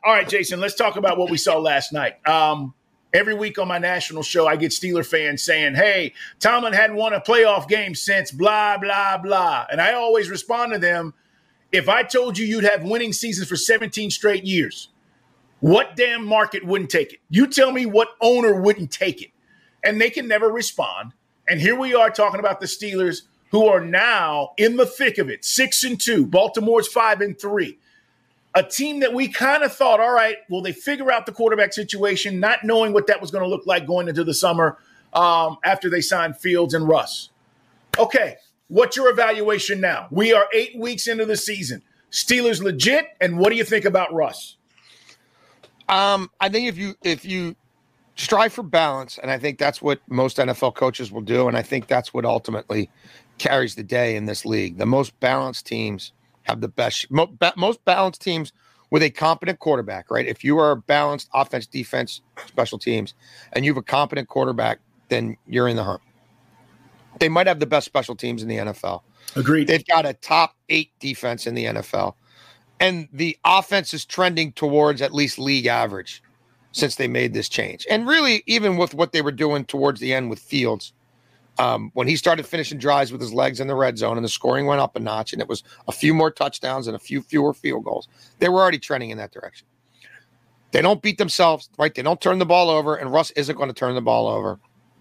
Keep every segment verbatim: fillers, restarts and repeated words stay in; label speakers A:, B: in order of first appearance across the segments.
A: All right, Jason, let's talk about what we saw last night. Um, every week on my national show, I get Steeler fans saying, hey, Tomlin hadn't won a playoff game since blah, blah, blah. And I always respond to them, if I told you you'd have winning seasons for seventeen straight years, what damn market wouldn't take it? You tell me what owner wouldn't take it. And they can never respond. And here we are talking about the Steelers, who are now in the thick of it, six and two. Baltimore's five and three. A team that we kind of thought, all right, will they figure out the quarterback situation, not knowing what that was going to look like going into the summer um, after they signed Fields and Russ. Okay, what's your evaluation now? We are eight weeks into the season. Steelers legit, and what do you think about Russ?
B: Um, I think if you if you strive for balance, and I think that's what most N F L coaches will do, and I think that's what ultimately carries the day in this league. The most balanced teams have the best, most balanced teams with a competent quarterback, right? If you are balanced offense, defense, special teams, and you have a competent quarterback, then you're in the hunt. They might have the best special teams in the N F L.
A: Agreed.
B: They've got a top eight defense in the N F L, and the offense is trending towards at least league average since they made this change. And really, even with what they were doing towards the end with Fields, um, when he started finishing drives with his legs in the red zone and the scoring went up a notch and it was a few more touchdowns and a few fewer field goals, they were already trending in that direction. They don't beat themselves, right? They don't turn the ball over, and Russ isn't going to turn the ball over.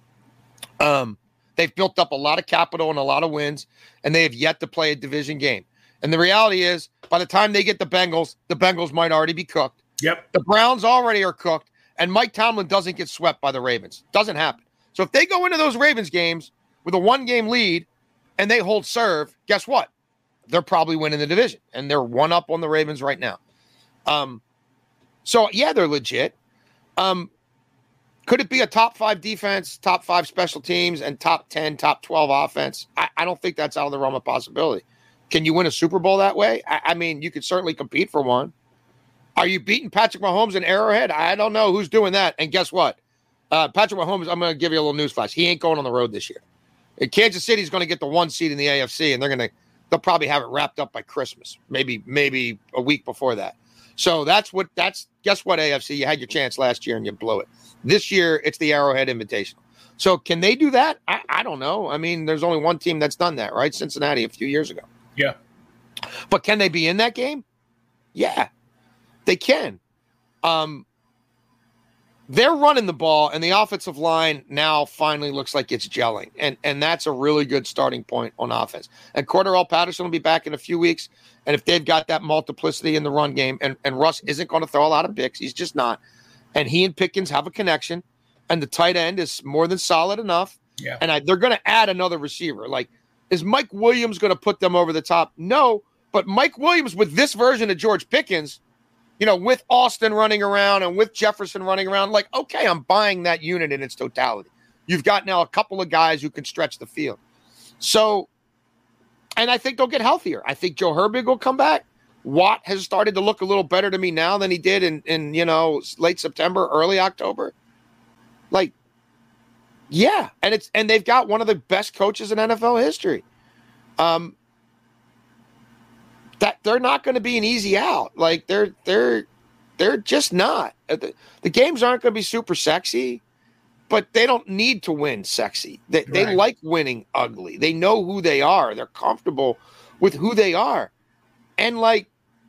B: Um, they've built up a lot of capital and a lot of wins, and they have yet to play a division game. And the reality is, by the time they get the Bengals, the Bengals might already be cooked.
A: Yep.
B: The Browns already are cooked, and Mike Tomlin doesn't get swept by the Ravens. Doesn't happen. So if they go into those Ravens games with a one-game lead and they hold serve, guess what? They're probably winning the division, and they're one up on the Ravens right now. Um, so, yeah, they're legit. Um, could it be a top five defense, top five special teams, and top ten, top twelve offense? I, I don't think that's out of the realm of possibility. Can you win a Super Bowl that way? I, I mean, you could certainly compete for one. Are you beating Patrick Mahomes in Arrowhead? I don't know who's doing that. And guess what? Uh, Patrick Mahomes, I'm going to give you a little newsflash. He ain't going on the road this year. And Kansas City's going to get the one seed in the A F C, and they're going to they'll probably have it wrapped up by Christmas, maybe maybe a week before that. So that's what that's guess what, A F C, you had your chance last year and you blew it. This year it's the Arrowhead Invitational. So can they do that? I, I don't know. I mean, there's only one team that's done that, right? Cincinnati a few years ago.
A: Yeah.
B: But can they be in that game? Yeah. They can. Um, they're running the ball, and the offensive line now finally looks like it's gelling. And and that's a really good starting point on offense. And Cordarrelle Patterson will be back in a few weeks. And if they've got that multiplicity in the run game, and, and Russ isn't going to throw a lot of picks, he's just not. And he and Pickens have a connection, and the tight end is more than solid enough.
A: Yeah.
B: And I, they're going to add another receiver. Like, is Mike Williams going to put them over the top? No. But Mike Williams with this version of George Pickens, you know, with Austin running around and with Jefferson running around, like, okay, I'm buying that unit in its totality. You've got now a couple of guys who can stretch the field. So, and I think they'll get healthier. I think Joe Herbig will come back. Watt has started to look a little better to me now than he did in, in you know, late September, early October. Like, yeah. And it's, and they've got one of the best coaches in N F L history. Um, that they're not going to be an easy out. Like they're, they're, they're just not. The, the games aren't going to be super sexy, but they don't need to win sexy. They, right. they like winning ugly. They know who they are. They're comfortable with who they are. And like,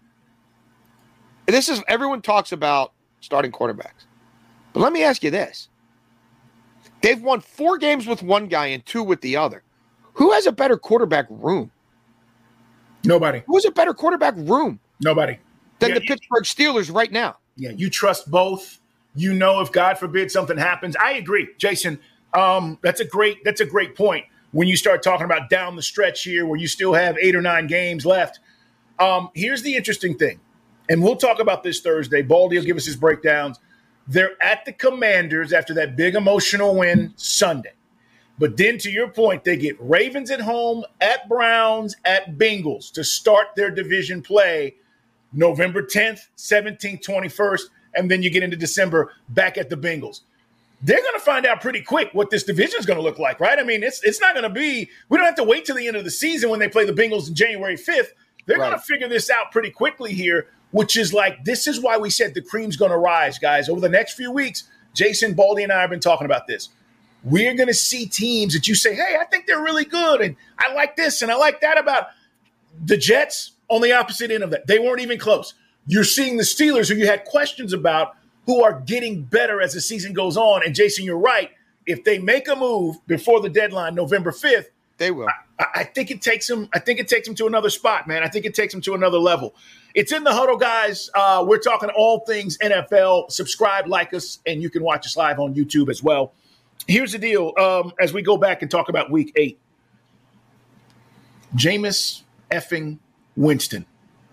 B: this is, everyone talks about starting quarterbacks, but let me ask you this. They've won four games with one guy and two with the other. Who has a better quarterback room?
A: Nobody.
B: Who has a better quarterback room?
A: Nobody.
B: Than
A: yeah,
B: the
A: you,
B: Pittsburgh Steelers right now.
A: Yeah, you trust both. You know, if God forbid something happens. I agree, Jason. Um, that's a great. That's a great point. When you start talking about down the stretch here, where you still have eight or nine games left. Um, here's the interesting thing, and we'll talk about this Thursday. Baldy will give us his breakdowns. They're at the Commanders after that big emotional win Sunday. But then, to your point, they get Ravens at home, at Browns, at Bengals to start their division play November tenth, seventeenth, twenty-first, and then you get into December back at the Bengals. They're going to find out pretty quick what this division is going to look like, right? I mean, it's it's not going to be – we don't have to wait till the end of the season when they play the Bengals on January fifth. They're right. going to figure this out pretty quickly here. which is like, this is why we said the cream's going to rise, guys. Over the next few weeks, Jason, Baldy, and I have been talking about this. We're going to see teams that you say, hey, I think they're really good, and I like this and I like that about the Jets. On the opposite end of that, they weren't even close. You're seeing the Steelers, who you had questions about, who are getting better as the season goes on. And Jason, you're right. If they make a move before the deadline, November fifth,
B: they will.
A: I, I think it takes them. I think it takes them to another spot, man. I think it takes them to another level. It's In the Huddle, guys. Uh, we're talking all things N F L. Subscribe, like us, and you can watch us live on YouTube as well. Here's the deal. Um, as we go back and talk about Week Eight, Jameis effing Winston.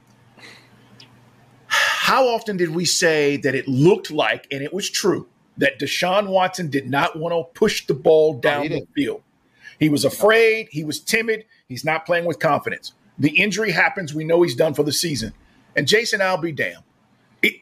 A: How often did we say that it looked like, and it was true, that Deshaun Watson did not want to push the ball down the field? He was afraid. He was timid. He's not playing with confidence. The injury happens. We know he's done for the season. And Jason, I'll be damned. It,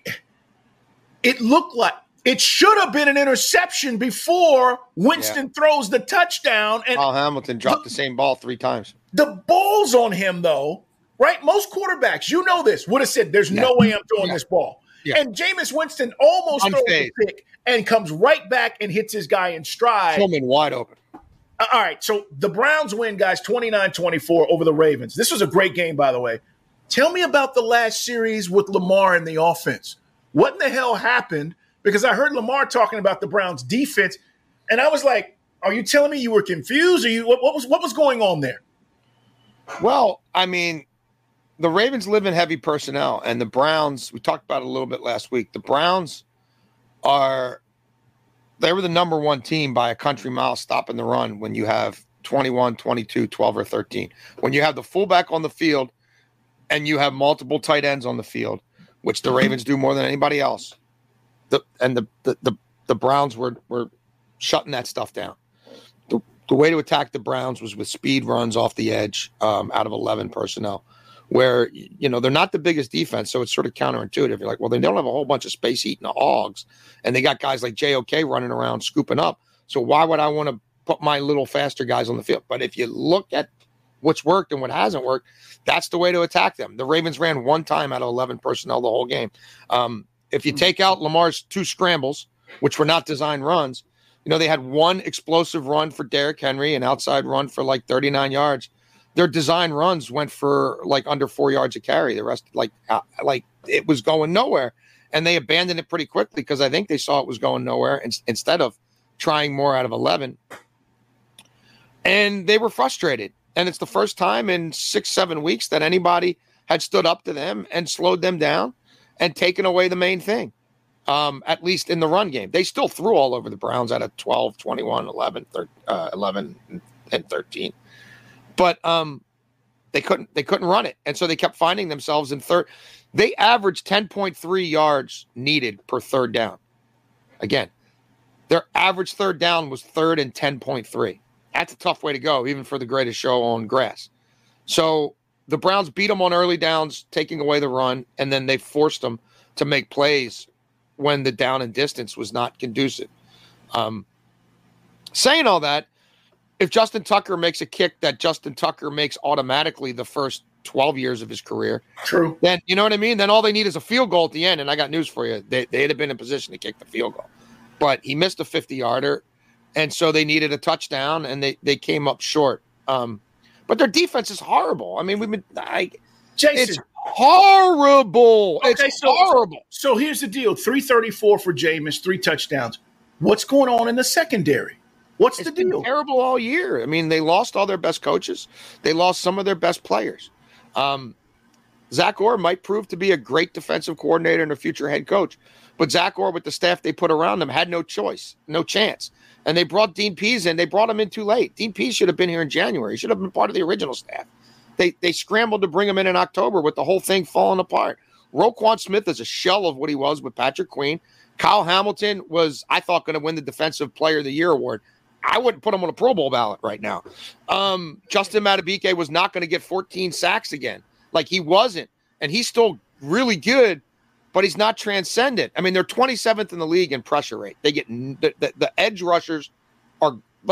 A: it looked like it should have been an interception before Winston yeah. throws the touchdown. And
B: Kyle Hamilton dropped the, the same ball three times.
A: The ball's on him, though. Right? Most quarterbacks, you know this, would have said, there's yeah. no way I'm throwing yeah. this ball. Yeah. And Jameis Winston almost Unfazed. throws the pick and comes right back and hits his guy in stride.
B: Tillman wide open.
A: Uh, all right, so the Browns win, guys, twenty-nine twenty-four over the Ravens. This was a great game, by the way. Tell me about the last series with Lamar and the offense. What in the hell happened? Because I heard Lamar talking about the Browns' defense, and I was like, are you telling me you were confused? Or you what, what was what was going on there?
B: Well, I mean, the Ravens live in heavy personnel, and the Browns, we talked about it a little bit last week. The Browns are, they were the number one team by a country mile stopping the run when you have twenty-one, twenty-two, twelve, or thirteen. When you have the fullback on the field and you have multiple tight ends on the field, which the Ravens do more than anybody else, the, and the, the, the, the Browns were, were shutting that stuff down. The, the way to attack the Browns was with speed runs off the edge um, out of eleven personnel, where, you know, they're not the biggest defense, so it's sort of counterintuitive. You're like, well, they don't have a whole bunch of space eating the hogs, and they got guys like J O K running around scooping up. So why would I want to put my little faster guys on the field? But if you look at what's worked and what hasn't worked, that's the way to attack them. The Ravens ran one time out of eleven personnel the whole game. Um, if you take out Lamar's two scrambles, which were not designed runs, you know, they had one explosive run for Derrick Henry, an outside run for like thirty-nine yards. Their design runs went for like under four yards a carry. The rest, like, uh, like it was going nowhere, and they abandoned it pretty quickly because I think they saw it was going nowhere in, instead of trying more out of eleven. And they were frustrated. And it's the first time in six, seven weeks that anybody had stood up to them and slowed them down and taken away the main thing, um, at least in the run game. They still threw all over the Browns out of twelve, twenty-one, eleven, thirteen, uh, eleven, and thirteen. But um, they couldn't they couldn't run it. And so they kept finding themselves in third. They averaged ten point three yards needed per third down. Again, their average third down was third and ten point three. That's a tough way to go, even for the greatest show on grass. So the Browns beat them on early downs, taking away the run, and then they forced them to make plays when the down and distance was not conducive. Um, saying all that, if Justin Tucker makes a kick that Justin Tucker makes automatically the first twelve years of his career,
A: true,
B: then you know what I mean? Then all they need is a field goal at the end, and I got news for you. They, they'd have been in position to kick the field goal. But he missed a fifty-yarder, and so they needed a touchdown, and they, they came up short. Um, but their defense is horrible. I mean, we've been I,
A: Jason.
B: It's horrible.
A: Okay,
B: it's
A: so,
B: horrible.
A: So here's the deal. three thirty-four for Jameis, three touchdowns. What's going on in the secondary? What's
B: It's
A: the deal?
B: been terrible all year. I mean, they lost all their best coaches. They lost some of their best players. Um, Zach Orr might prove to be a great defensive coordinator and a future head coach, but Zach Orr, with the staff they put around him, had no choice, no chance. And they brought Dean Pease in. They brought him in too late. Dean Pease should have been here in January. He should have been part of the original staff. They they scrambled to bring him in in October with the whole thing falling apart. Roquan Smith is a shell of what he was with Patrick Queen. Kyle Hamilton was, I thought, going to win the Defensive Player of the Year award. I wouldn't put him on a Pro Bowl ballot right now. Um, Justin Madubuike was not going to get fourteen sacks again. Like, he wasn't. And he's still really good, but he's not transcendent. I mean, they're twenty-seventh in the league in pressure rate. They get the, the, the edge rushers are like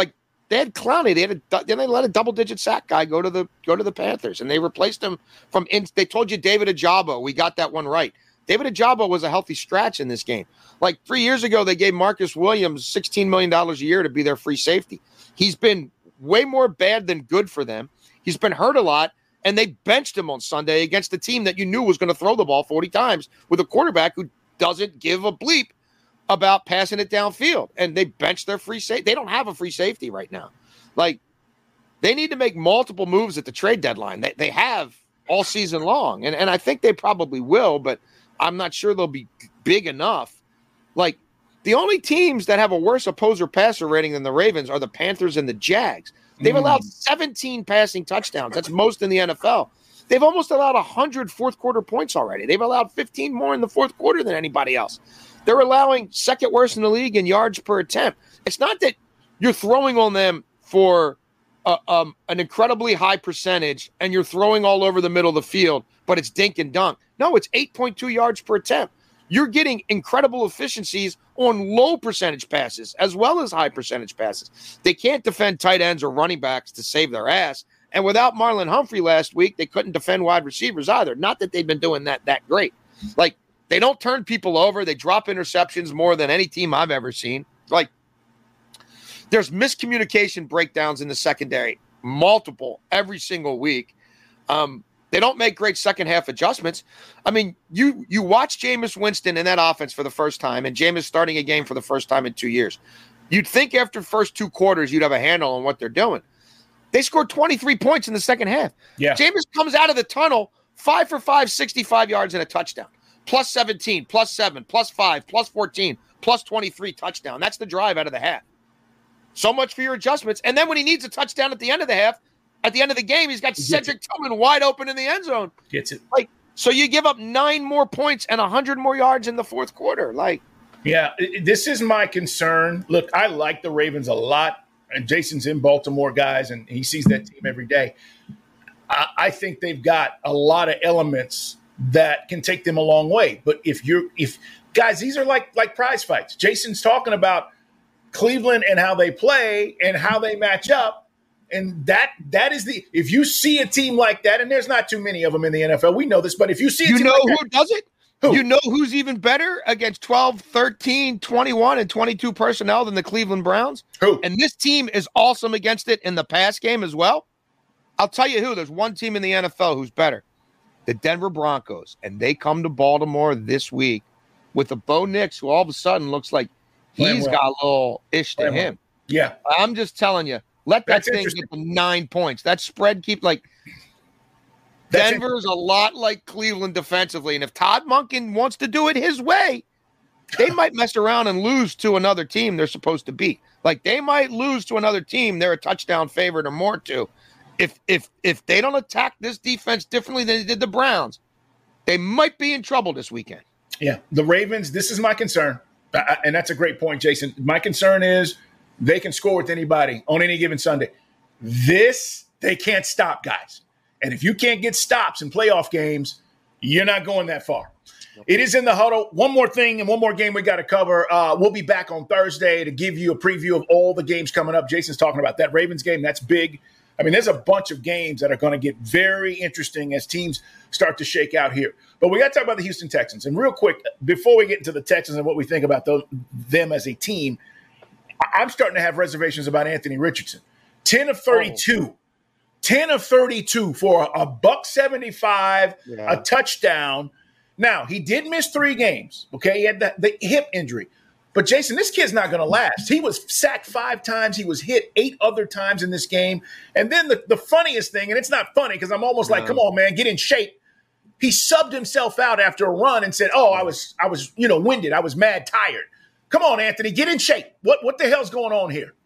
B: they had Clowney. They had a, then they let a double-digit sack guy go to the go to the Panthers, and they replaced him from. In, they told you David Ajabo. We got that one right. David Ajabo was a healthy scratch in this game. Like three years ago, they gave Marcus Williams sixteen million dollars a year to be their free safety. He's been way more bad than good for them. He's been hurt a lot, and they benched him on Sunday against a team that you knew was going to throw the ball forty times with a quarterback who doesn't give a bleep about passing it downfield. And they benched their free safety. They don't have a free safety right now. Like, they need to make multiple moves at the trade deadline. They, they have all season long, and, and I think they probably will, but I'm not sure they'll be big enough. Like, the only teams that have a worse opposer passer rating than the Ravens are the Panthers and the Jags. They've mm. allowed seventeen passing touchdowns. That's most in the N F L. They've almost allowed one hundred fourth-quarter points already. They've allowed fifteen more in the fourth quarter than anybody else. They're allowing second worst in the league in yards per attempt. It's not that you're throwing on them for uh, um, an incredibly high percentage and you're throwing all over the middle of the field, but it's dink and dunk. No, it's eight point two yards per attempt. You're getting incredible efficiencies on low percentage passes as well as high percentage passes. They can't defend tight ends or running backs to save their ass. And without Marlon Humphrey last week, they couldn't defend wide receivers either. Not that they've been doing that that great. Like, they don't turn people over. They drop interceptions more than any team I've ever seen. Like, there's miscommunication breakdowns in the secondary, multiple, every single week. Um, they don't make great second half adjustments. I mean, you you watch Jameis Winston in that offense for the first time, and Jameis starting a game for the first time in two years. You'd think after the first two quarters you'd have a handle on what they're doing. They scored twenty-three points in the second half.
A: Yeah.
B: Jameis comes out of the tunnel, five for five, sixty-five yards and a touchdown. Plus seventeen, plus seven, plus five, plus fourteen, plus twenty-three touchdown. That's the drive out of the half. So much for your adjustments. And then when he needs a touchdown at the end of the half, at the end of the game, he's got he Cedric Tillman wide open in the end zone.
A: Gets it.
B: Like, so you give up nine more points and one hundred more yards in the fourth quarter. Like,
A: yeah, this is my concern. Look, I like the Ravens a lot. And Jason's in Baltimore, guys, and he sees that team every day. I, I think they've got a lot of elements that can take them a long way. But if you're, if guys, these are like like prize fights. Jason's talking about Cleveland and how they play and how they match up, and that that is the. If you see a team like that, and there's not too many of them in the N F L, we know this. But if you see, a
B: you
A: team
B: know
A: like
B: who
A: that,
B: does it?
A: Who?
B: You know who's even better against twelve, thirteen, twenty-one, and twenty-two personnel than the Cleveland Browns?
A: Who?
B: And this team is awesome against it in the pass game as well. I'll tell you who. There's one team in the N F L who's better. The Denver Broncos. And they come to Baltimore this week with a Bo Nix who all of a sudden looks like he's well. got a little ish to
A: Playing
B: him.
A: Well. Yeah.
B: I'm just telling you, let that
A: That's
B: thing get to nine points. That spread keep like –
A: That's
B: Denver's a lot like Cleveland defensively, and if Todd Monken wants to do it his way, they might mess around and lose to another team they're supposed to beat. Like, they might lose to another team they're a touchdown favorite or more to. If if if they don't attack this defense differently than they did the Browns, they might be in trouble this weekend.
A: Yeah, the Ravens, this is my concern, I, and that's a great point, Jason. My concern is they can score with anybody on any given Sunday. This, they can't stop, guys. And if you can't get stops in playoff games, you're not going that far. It is in the huddle. One more thing and one more game we got to cover. Uh, we'll be back on Thursday to give you a preview of all the games coming up. Jason's talking about that Ravens game. That's big. I mean, there's a bunch of games that are going to get very interesting as teams start to shake out here. But we got to talk about the Houston Texans. And real quick, before we get into the Texans and what we think about those, them as a team, I'm starting to have reservations about Anthony Richardson. ten of thirty-two. Oh. ten of thirty-two for a buck seventy-five, yeah. a touchdown. Now, he did miss three games, okay? He had the, the hip injury. But, Jason, this kid's not going to last. He was sacked five times. He was hit eight other times in this game. And then the, the funniest thing, and it's not funny because I'm almost no. like, come on, man, get in shape. He subbed himself out after a run and said, oh, I was, I was, you know, winded. I was mad tired. Come on, Anthony, get in shape. What, what the hell's going on here?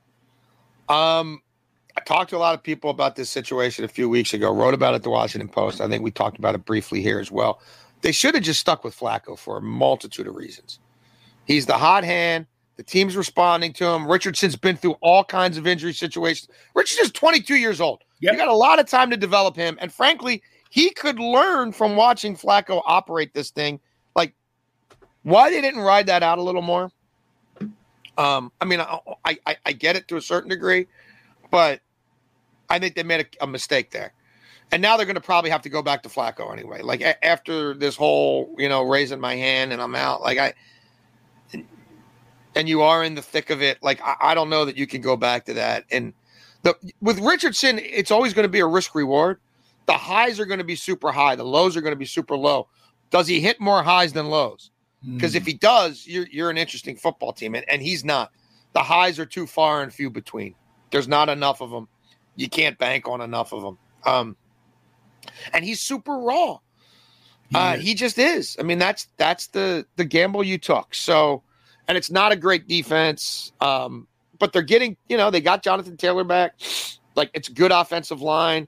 B: Um. I talked to a lot of people about this situation a few weeks ago, wrote about it at the Washington Post. I think we talked about it briefly here as well. They should have just stuck with Flacco for a multitude of reasons. He's the hot hand. The team's responding to him. Richardson's been through all kinds of injury situations. Richardson's twenty-two years old. Yep. You got a lot of time to develop him. And frankly, he could learn from watching Flacco operate this thing. Like, why they didn't ride that out a little more? Um, I mean, I, I I get it to a certain degree, but I think they made a, a mistake there. And now they're going to probably have to go back to Flacco anyway. Like a, after this whole, you know, raising my hand and I'm out, like I, and you are in the thick of it. Like, I, I don't know that you can go back to that. And the, with Richardson, it's always going to be a risk reward. The highs are going to be super high. The lows are going to be super low. Does he hit more highs than lows? Because mm. if he does, you're, you're an interesting football team. And, and he's not. The highs are too far and few between. There's not enough of them. You can't bank on enough of them. Um, And he's super raw. He, uh, he just is. I mean, that's that's the the gamble you took. So, and it's not a great defense, um, but they're getting, you know, they got Jonathan Taylor back. Like, it's a good offensive line.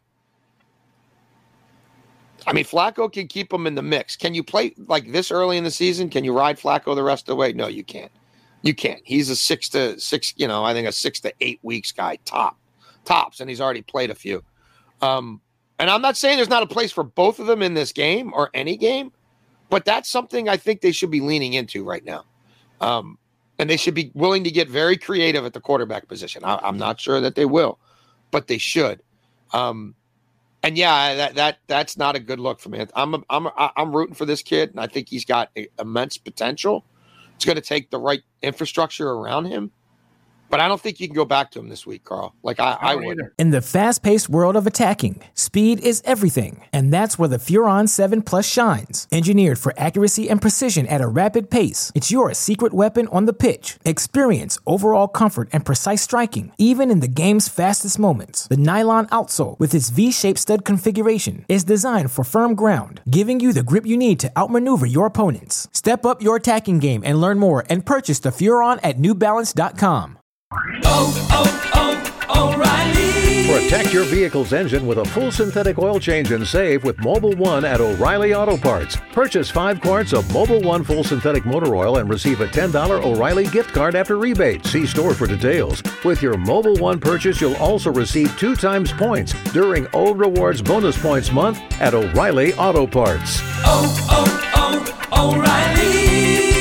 B: I mean, Flacco can keep them in the mix. Can you play like this early in the season? Can you ride Flacco the rest of the way? No, you can't. You can't. He's a six to six, you know, I think a six to eight weeks guy, top, tops, and he's already played a few. Um, And I'm not saying there's not a place for both of them in this game or any game, but that's something I think they should be leaning into right now. Um, and they should be willing to get very creative at the quarterback position. I, I'm not sure that they will, but they should. Um, and yeah, that that that's not a good look for me. I'm a, I'm a, I'm rooting for this kid, and I think he's got a, immense potential. It's going to take the right infrastructure around him. But I don't think you can go back to him this week, Carl. Like I, I, I would.
C: In the fast-paced world of attacking, speed is everything. And that's where the Furon seven Plus shines. Engineered for accuracy and precision at a rapid pace, it's your secret weapon on the pitch. Experience overall comfort and precise striking, even in the game's fastest moments. The nylon outsole, with its V-shaped stud configuration, is designed for firm ground, giving you the grip you need to outmaneuver your opponents. Step up your attacking game and learn more and purchase the Furon at new balance dot com.
D: Oh, oh, oh, O'Reilly.
E: Protect your vehicle's engine with a full synthetic oil change and save with Mobil one at O'Reilly Auto Parts. Purchase five quarts of Mobil one full synthetic motor oil and receive a ten dollars O'Reilly gift card after rebate. See store for details. With your Mobil one purchase, you'll also receive two times points during O Rewards Bonus Points Month at O'Reilly Auto Parts.
D: Oh, oh, oh, O'Reilly